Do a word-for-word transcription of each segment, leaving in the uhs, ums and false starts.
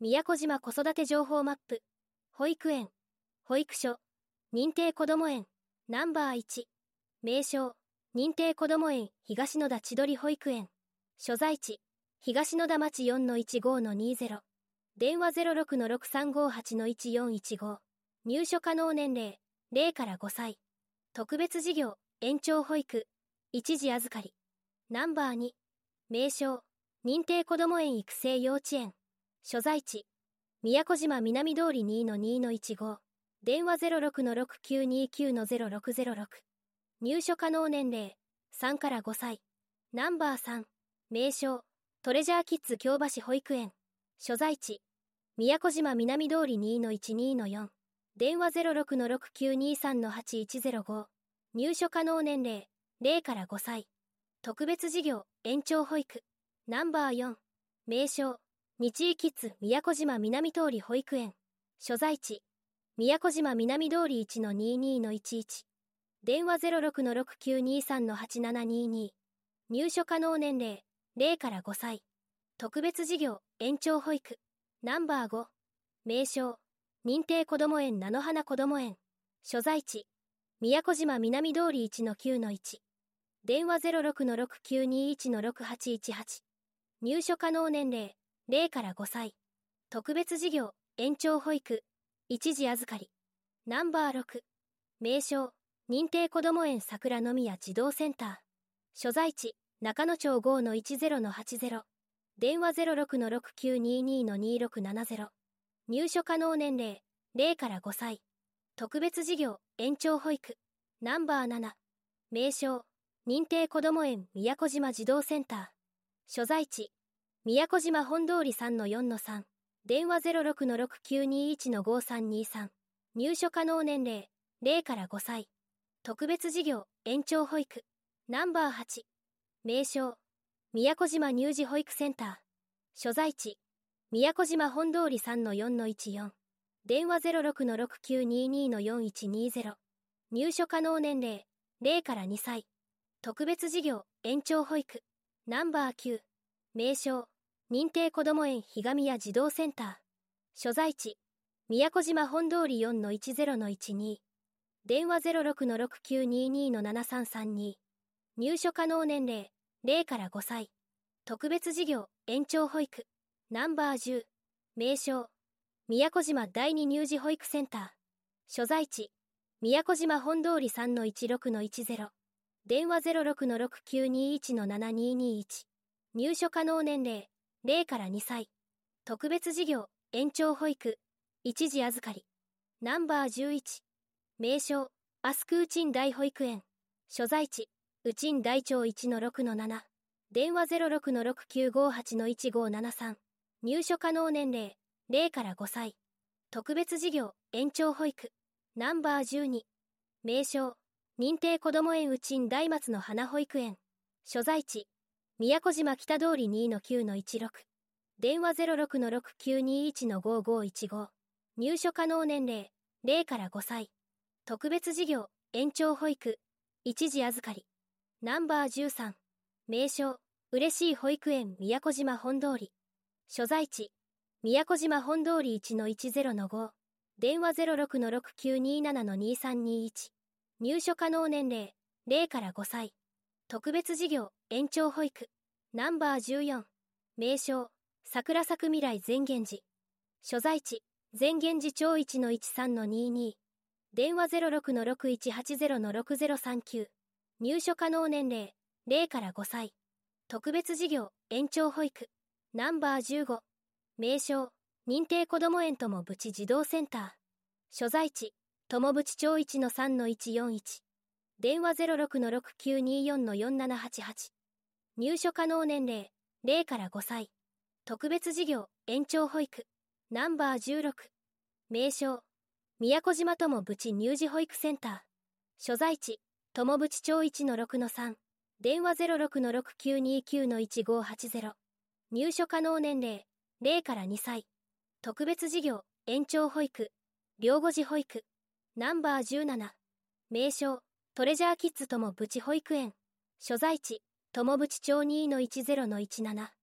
宮古島子育て情報マップ。保育園、保育所、認定こども園、ナンバーいち。名称、認定こども園東野田千鳥保育園。所在地、東野田町 よんのいちごのにじゅう。電話 ゼロろくのろくさんごはちのいちよんいちご。入所可能年齢、ゼロからごさい。特別事業、延長保育、一時預かり。ナンバーに。名称、認定こども園育成幼稚園。所在地、宮古島南通り にのにのいちご。電話 ゼロろくのろくきゅうにきゅうのゼロろくゼロろく。入所可能年齢、さんからごさい。ナンバーさん。名称、トレジャーキッズ京橋保育園。所在地、宮古島南通り にのいちにのよん。電話 ゼロろくのろくきゅうにさんのはちいちゼロご。入所可能年齢、ゼロからごさい。特別事業、延長保育。ナンバーよん。名称、日医キッズ宮古島南通り保育園。所在地、宮古島南通り いちのににのいちいち。電話 ゼロろくのろくきゅうにさんのはちななにに。入所可能年齢、ゼロからごさい。特別事業、延長保育。ナンバーご。名称、認定こども園菜の花こども園。所在地、宮古島南通り いちのきゅうのいち。電話 ゼロろくのろくきゅうにいちのろくはちいちはち。入所可能年齢、ゼロからごさい。特別事業、延長保育、一時預かり。ナンバーろく。名称、認定こども園桜の宮児童センター。所在地、中野町 ごのいちゼロのはちゼロ。電話 ゼロろくのろくきゅうににのにろくななゼロ。入所可能年齢、ゼロからごさい。特別事業、延長保育。ナンバーなな。名称、認定こども園宮古島児童センター。所在地、宮古島本通り さんのよんのさん。電話 ゼロろくのろくきゅうにいちのごさんにさん。入所可能年齢、ゼロからごさい。特別事業、延長保育。ナンバーはち。名称、宮古島乳児保育センター。所在地、宮古島本通り さんのよんのいちよん。電話 ゼロろくのろくきゅうににのよんいちにゼロ。入所可能年齢、ゼロからにさい。特別事業、延長保育。ナンバーきゅう。名称、認定こども園ひがみや児童センター。所在地、宮古島本通り よんのいちゼロのいちに。電話 ゼロろくのろくきゅうににのななさんさんに。入所可能年齢、ゼロからごさい。特別事業、延長保育。ナンバーじゅう。名称、宮古島第二乳児保育センター。所在地、宮古島本通り さんのいちろくのいちゼロ。電話 ゼロろくのろくきゅうにいちのななににいち。入所可能年齢、ゼロからにさい。特別事業、延長保育。一時預かり。ナンバーじゅういち。名称、アスクウチン大保育園。所在地、ウチン大町 いちのろくのなな。電話 ゼロろくのろくきゅうごはちのいちごななさん。入所可能年齢、ゼロからごさい。特別事業、延長保育。ナンバーじゅうに。名称、認定こども園ウチン大松の花保育園。所在地、宮古島北通り にのきゅうのいちろく。電話 ゼロろくのろくきゅうにいちのごごいちご。入所可能年齢、ゼロからごさい。特別事業、延長保育。一時預かり。ナンバーじゅうさん。名称、嬉しい保育園宮古島本通り。所在地、宮古島本通り いちのいちゼロのご。電話 ゼロろくのろくきゅうにななのにさんにいち。入所可能年齢、ゼロからごさい。特別事業、延長保育。ナンバーじゅうよん。名称、桜咲く未来善現寺。所在地、善現寺町 いちのいちさんのにに。電話 ゼロろくのろくいちはちゼロのろくゼロさんきゅう。入所可能年齢、ゼロからごさい。特別事業、延長保育。ナンバーじゅうご。名称、認定こども園友淵児童センター。所在地、友淵町 いちのさんのいちよんいち。電話 ゼロろくのろくきゅうによんのよんななはちはち。入所可能年齢、ゼロからごさい。特別事業、延長保育。ナンバーじゅうろく。名称、宮古島友淵乳児保育センター。所在地、友淵町 いちのろくのさん。電話 ゼロろくのろくきゅうにきゅうのいちごはちゼロ。入所可能年齢、ゼロからにさい。特別事業、延長保育。両護児保育。ナンバーじゅうなな。名称、トレジャーキッズ友淵保育園。所在地、友淵町 にのいちゼロのいちなな。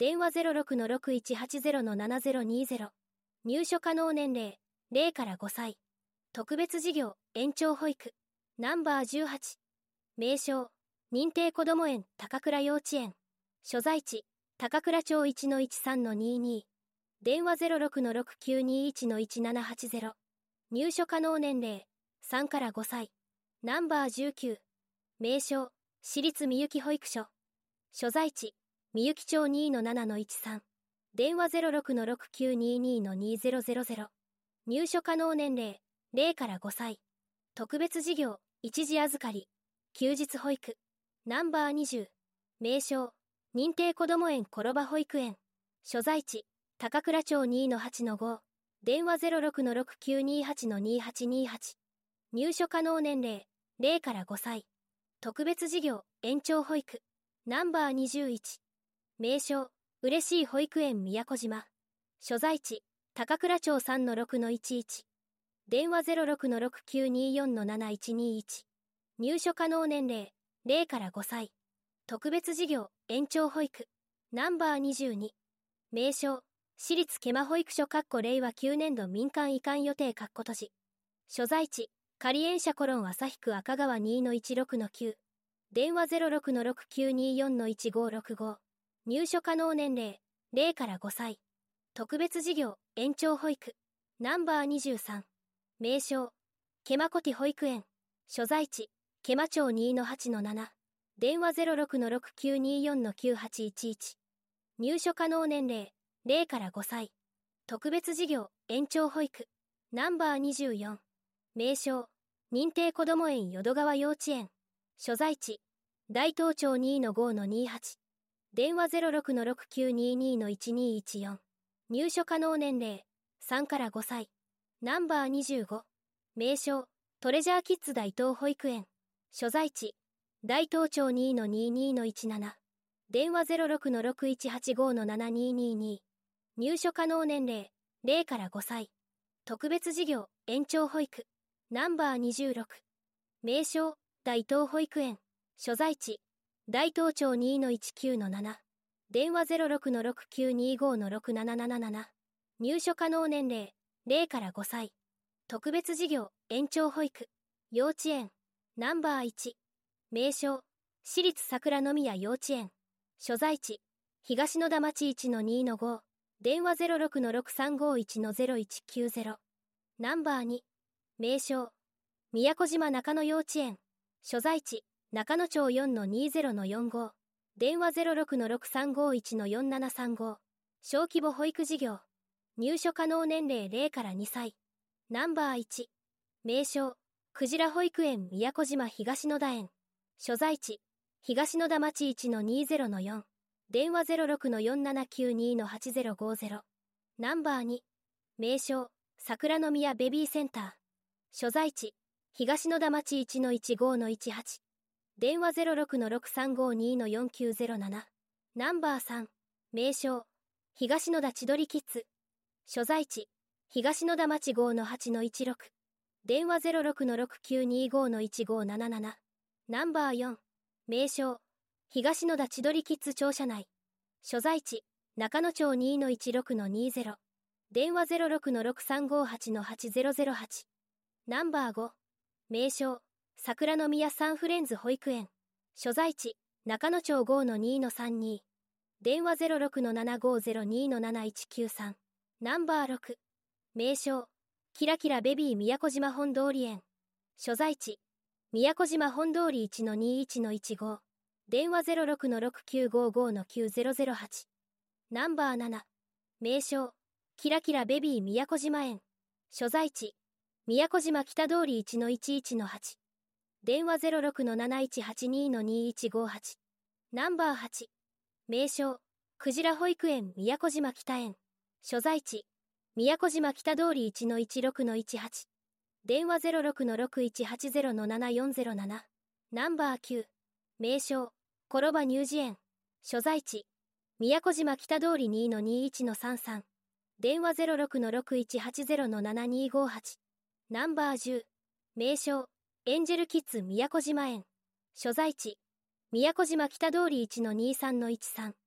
電話 ゼロろくのろくいちはちゼロのななゼロにゼロ。入所可能年齢ゼロからごさい。特別事業延長保育ナンバーじゅうはち。名称認定こども園高倉幼稚園。所在地高倉町 いちのいちさんのにに。電話 ゼロろくのろくきゅうにいちのいちななはちゼロ。入所可能年齢さんからごさい。ナンバーじゅうきゅう。名称私立みゆき保育所。所在地みゆき町 にのななのいちさん。電話 ゼロろくのろくきゅうににのにゼロゼロゼロ。入所可能年齢ゼロからごさい。特別事業一時預かり休日保育ナンバーにじゅう。名称認定こども園ころば保育園。所在地高倉町 にのはちのご。電話 ゼロろくのろくきゅうにはちのにはちにはち。入所可能年齢ゼロからごさい。特別事業延長保育ナンバーにじゅういち。名称嬉しい保育園宮古島。所在地高倉町 さんのろくのいちいち。電話 ゼロろくのろくきゅうによんのなないちにいち。入所可能年齢ゼロからごさい。特別事業延長保育ナンバーにじゅうに。名称私立毛馬保育所れいわきゅうねんど民間移管予定閉じ。所在地仮園舎コロン旭区赤川 にのいちろくのきゅう。電話 ゼロろくのろくきゅうによんのいちごろくご。入所可能年齢ゼロからごさい。特別事業延長保育ナンバーにじゅうさん。名称毛馬コティ保育園。所在地毛馬町 にのはちのなな。電話 ゼロろくのろくきゅうによんのきゅうはちいちいち。入所可能年齢ゼロからごさい。特別事業延長保育ナンバーにじゅうよん。名称認定こども園淀川幼稚園。所在地大東町 にのごのにはち。電話 ゼロろくのろくきゅうににのいちにいちよん。入所可能年齢さんからごさい。ナンバーにじゅうご。名称トレジャーキッズ大東保育園。所在地大東町 にのににのいちなな。電話 ゼロろくのろくいちはちごのななににに。入所可能年齢ゼロからごさい。特別事業延長保育ナンバーにじゅうろく。名称大東保育園。所在地大東町 にのいちきゅうのなな。電話 ゼロろくのろくきゅうにごのろくななななな。入所可能年齢ゼロからごさい。特別事業延長保育幼稚園ナンバーいち。名称私立桜宮幼稚園。所在地東野田町 いちのにのご。電話 ゼロろくのろくさんごいちのゼロいちきゅうゼロ。ナンバーに。名称宮古島中野幼稚園。所在地中野町 よんのにゼロのよんご。電話 ゼロろくのろくさんごいちのよんななさんご。小規模保育事業。入所可能年齢ゼロからにさい。ナンバーいち。名称クジラ保育園宮古島東野田園。所在地東野田町 いちのにゼロのよん。電話 ゼロろくのよんななきゅうにのはちゼロごゼロ。ナンバーに。名称桜宮ベビーセンター。所在地東野田町 いちのいちごのいちはち。電話 ゼロろくのろくさんごにのよんきゅうゼロなな。ナンバーさん。名称東野田千鳥キッズ。所在地東野田町 ごのはちのいちろく。電話 ゼロろくのろくきゅうにごのいちごなななな。ナンバーよん。名称東野田千鳥キッズ庁舎内。所在地中野町 にのいちろくのにゼロ。電話 ゼロろくのろくさんごはちのはちゼロゼロはち。ナンバーご。名称桜宮サンフレンズ保育園。所在地中野町 ごのにのさんに。電話 ゼロろくのななごゼロにのなないちきゅうさん。ナンバーろく。名称キラキラベビー宮古島本通園。所在地宮古島本通 いちのにいちのいちご。電話 ゼロろくのろくきゅうごごのきゅうゼロゼロはち。ナンバーなな。名称キラキラベビー宮古島園。所在地宮古島北通 いちのいちいちのはち。電話 ゼロろくのなないちはちにのにいちごはち。ナンバーはち。名称クジラ保育園宮古島北園。所在地宮古島北通 いちのいちろくのいちはち。電話 ゼロろくのろくいちはちゼロのななよんゼロなな。ナンバーきゅう。名称コロバ乳児園。所在地宮古島北通 にのにいちのさんさん。電話 ゼロろくのろくいちはちゼロのななにごはち。ナンバーじゅう。名称エンジェルキッズ宮古島園。所在地宮古島北通 いちのにさんのいちさん。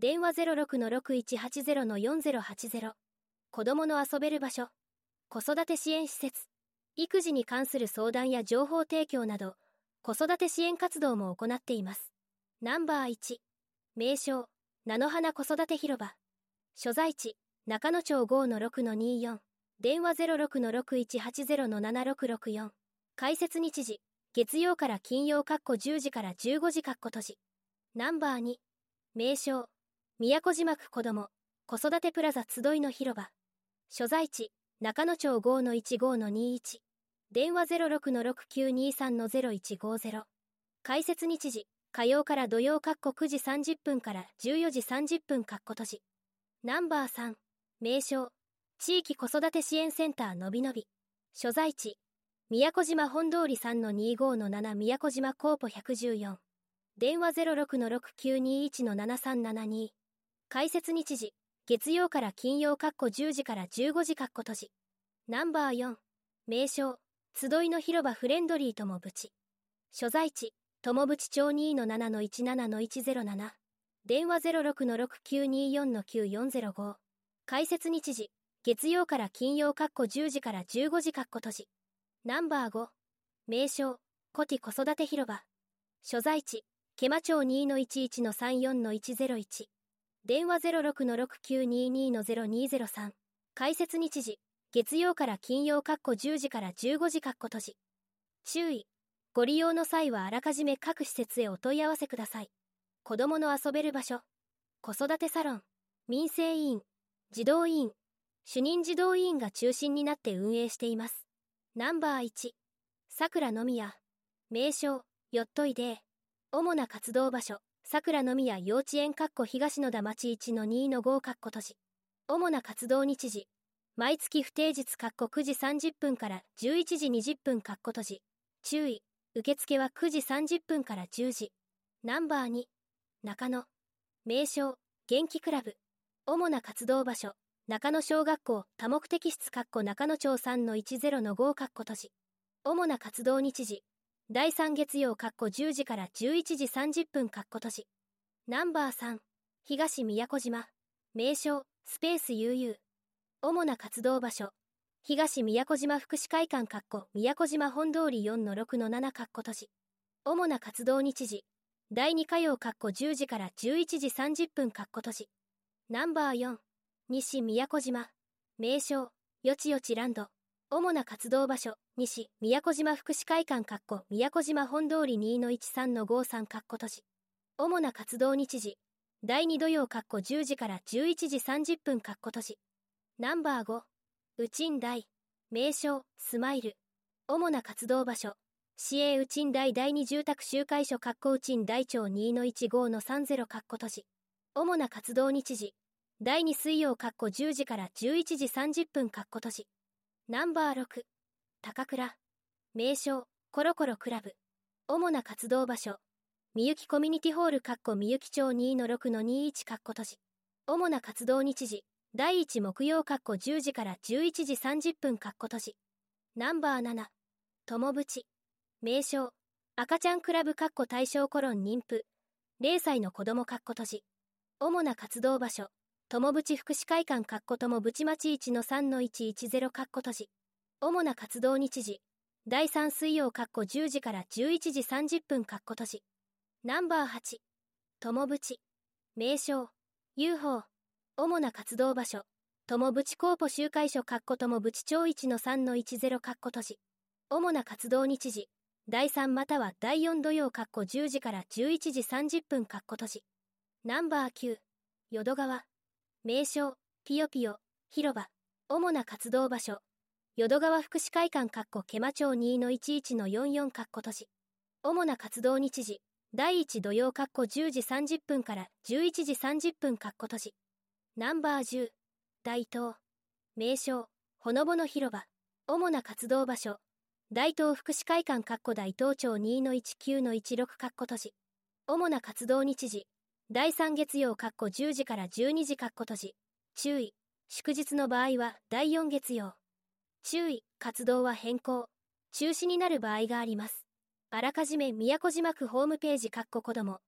電話 ゼロろくのろくいちはちゼロのよんゼロはちゼロ。子供の遊べる場所。子育て支援施設。育児に関する相談や情報提供など、子育て支援活動も行っています。ナンバーいち。名称、菜の花子育て広場。所在地、中野町 ごのろくのにじゅうよん。電話 ゼロろくのろくいちはちゼロのななろくろくよん。開設日時、月曜から金曜じゅうじからじゅうごじ閉じ。ナンバーに。名称、宮古島区子ども、子育てプラザ集いの広場。所在地、中野町 ごのいちごのにじゅういち。電話 ゼロろくのろくきゅうにさんのゼロいちごゼロ。開設日時、火曜から土曜くじさんじゅっぷんからじゅうよじさんじゅっぷん閉じ。ナンバーさん。名称、地域子育て支援センターのびのび。所在地、宮古島本通り さんのにじゅうごのなな 宮古島コーポひゃくじゅうよん。電話 ゼロろくのろくきゅうにいちのななさんななに。開設日時、月曜から金曜じゅうじからじゅうごじ閉じ。ナンバーよん。名称、集いの広場フレンドリー友淵。所在地、友淵町 にのななのいちななのいちゼロなな。電話 ゼロろくのろくきゅうによんのきゅうよんゼロご。開設日時、月曜から金曜じゅうじからじゅうごじ閉じ。ナンバーご。名称、コティ子育て広場。所在地、毛馬町 にのいちいちのさんよんのいちゼロいち。電話 ゼロろくのろくきゅうににのゼロにゼロさん。開設日時、月曜から金曜じゅうじからじゅうごじ閉じ。注意。ご利用の際はあらかじめ各施設へお問い合わせください。子供の遊べる場所。子育てサロン。民生委員。児童委員。主任児童委員が中心になって運営しています。ナンバーいち。さくらの宮。名称、よっといで。主な活動場所、さくらの宮幼稚園東野田町 いちのにのご閉じ。主な活動日時、毎月不定日くじさんじゅっぷんからじゅういちじにじゅっぷん閉じ。注意、受付はくじさんじゅっぷんからじゅうじ。ナンバーに。中野。名称、元気クラブ。主な活動場所、中野小学校多目的室中野町 さんのいちゼロのご閉じ。主な活動日時、だいさん月曜じゅうじからじゅういちじさんじゅっぷん閉じ。ナンバーさん。東宮古島。名称、スペース ユーユー。主な活動場所、東宮古島福祉会館宮古島本通り よんのろくのなな閉じ。主な活動日時、だいに火曜じゅうじからじゅういちじさんじゅっぷん閉じ。ナンバーよん。西宮古島。名称、よちよちランド。主な活動場所、西宮古島福祉会館宮古島本通り にのいちさんのごさん閉じ。主な活動日時、だいに土曜じゅうじからじゅういちじさんじゅっぷん閉じ。ナンバーご。ウチン大。名称、スマイル。主な活動場所、市営ウチン大第二住宅集会所ウチン大町 にのいちごのさんゼロ閉じ。主な活動日時、だいに水曜じゅうじからじゅういちじさんじゅっぷん閉じ。ナンバーろく。高倉。名称、コロコロクラブ。主な活動場所、みゆきコミュニティホールみゆき町 にのろくのにいち閉じ。主な活動日時、だいいち木曜じゅうじからじゅういちじさんじゅっぷん閉じ。ナンバーなな。友淵。名称、赤ちゃんクラブ対象コロン妊婦。れいさいの子供閉じ。主な活動場所、友淵福祉会館友淵町 いちのさんのいちいちゼロ閉じ。主な活動日時、だいさん水曜じゅうじからじゅういちじさんじゅっぷん閉じ。ナンバーはち。友淵。名称、ユーフォー。主な活動場所、友淵コーポ集会所友淵町 いちのさんのいちゼロ閉じ。主な活動日時、だいさんまたはだいよん土曜じゅうじからじゅういちじさんじゅっぷん閉じ。ナンバーきゅう。淀川。名称、ピヨピヨ、広場。主な活動場所、淀川福祉会館毛馬町 にのいちいちのよんよん閉じ。主な活動日時、だいいち土曜じゅうじさんじゅっぷんからじゅういちじさんじゅっぷん閉じ。ナンバーじゅう。大東。名称、ほのぼの広場。主な活動場所、大東福祉会館大東町 にのいちきゅうのいちろく閉じ。主な活動日時、だいさん月曜じゅうじからじゅうにじ閉じ。注意、祝日の場合はだいよん月曜。注意、活動は変更、中止になる場合があります。あらかじめ宮古島区ホームページ子ども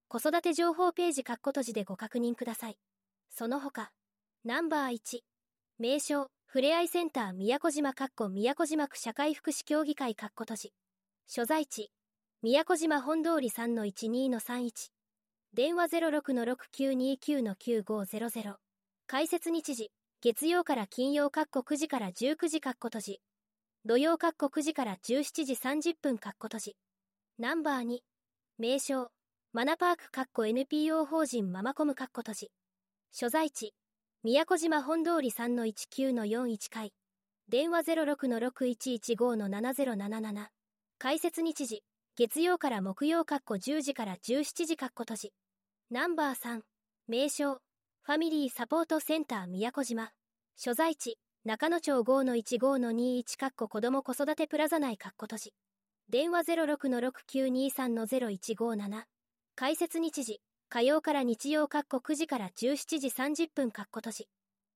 子育て情報ページ括弧閉じでご確認ください。その他、ナンバーいち、名称、ふれあいセンター宮古島括弧宮古島区社会福祉協議会括弧閉じ。所在地、宮古島本通り さんのいちにのさんいち。電話 ゼロろくのろくきゅうにきゅうのきゅうごゼロゼロ。開設日時、月曜から金曜括弧くじからじゅうくじ括弧閉じ。土曜括弧くじからじゅうしちじさんじゅっぷん括弧閉じ。ナンバーに、名称、マナパーク括弧 エヌピーオー 法人ママコム括弧閉じ。所在地、宮古島本通り さんのいちきゅうのよんいち 階。電話 ゼロろくのろくいちいちごのななゼロなななな。開設日時、月曜から木曜括弧じゅうじからじゅうしちじ括弧閉じ。ナンバーさん、名称、ファミリーサポートセンター宮古島。所在地、中野町 ごのいちごのにいち括弧子ども子育てプラザ内括弧閉じ。電話 ゼロろくのろくきゅうにさんのゼロいちごなな。開設日時、火曜から日曜括弧くじからじゅうしちじさんじゅっぷん括弧閉じ。